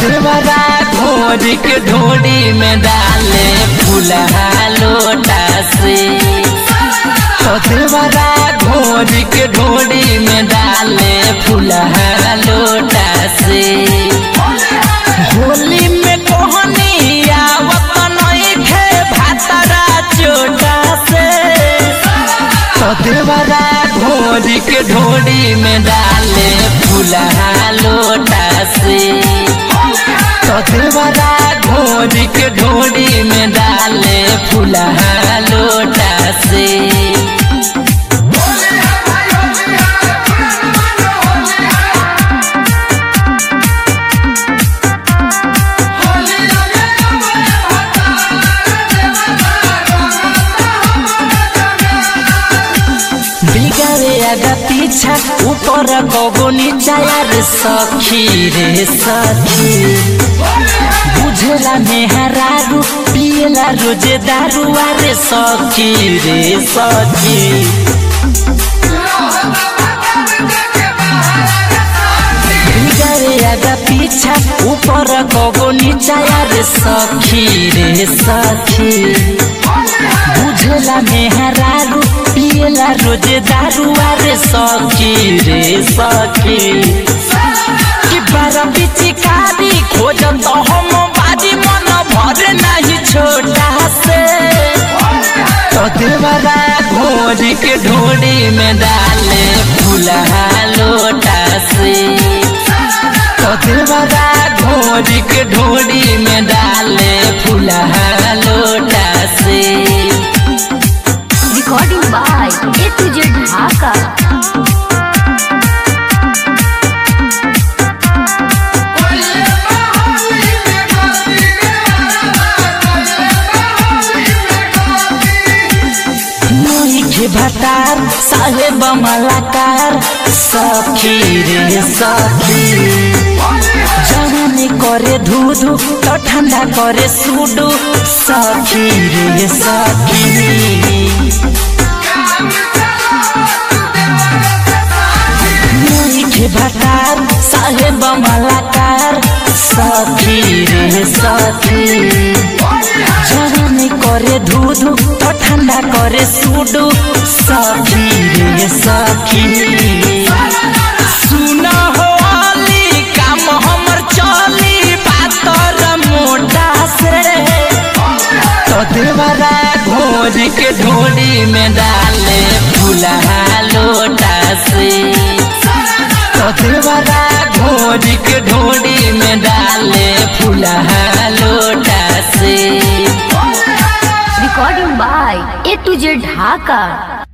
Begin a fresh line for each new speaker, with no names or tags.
देवरा घोर के ढोड़ी में डाले फुलहा लोटा से। देवरा घोर के ढोड़ी में डाले फुलहा लोटा से। होली में कोहनी आवत नइखे भातरा चोटा से। देवरा घोर के ढोड़ी में डाले फुलहा लोटा से। देवरा घोर के ढोड़ी में डाले फुलहा लोटा से। आगा पीछा ऊपर कबो नीचा यार सखी रे सखी। बुझला मेहरारू पियला रोजे दारू रे सखी रे सखी। आगा पीछा ऊपर कबो नीचा यार सखी रे सखी। बुझला मेहरारू पियला रोजे दारू रे सखी रे सखी। कि बारा पिचकारी खोजन तो हम बाजी मन भर नहीं छोटा से। देवरा घोर के ढोड़ी में डाले फुलहा लोटा से। देवरा घोर के ढोड़ी में डाले फुलहा लोटा से।
Recording by A to Z Dhaka।
भटार साहेब मलाकार सखी रे सखी। जवानी करे धूधू तो ठंडा करे सुडू सखी रे सखी। भटार साहेब मलाकार सखी रे सखी। जवानी करे धूधू तो ठंडा करे सुडू सखी रे सखी। सुना हो अली काम हमर चली पातर मोटा से। देवरा घोर के ढोड़ी में डाले फुलहा लोटा से। देवरा घोर के ढोड़ी में डाले फुलहा लोटा से।
Recording by A to Z Dhaka।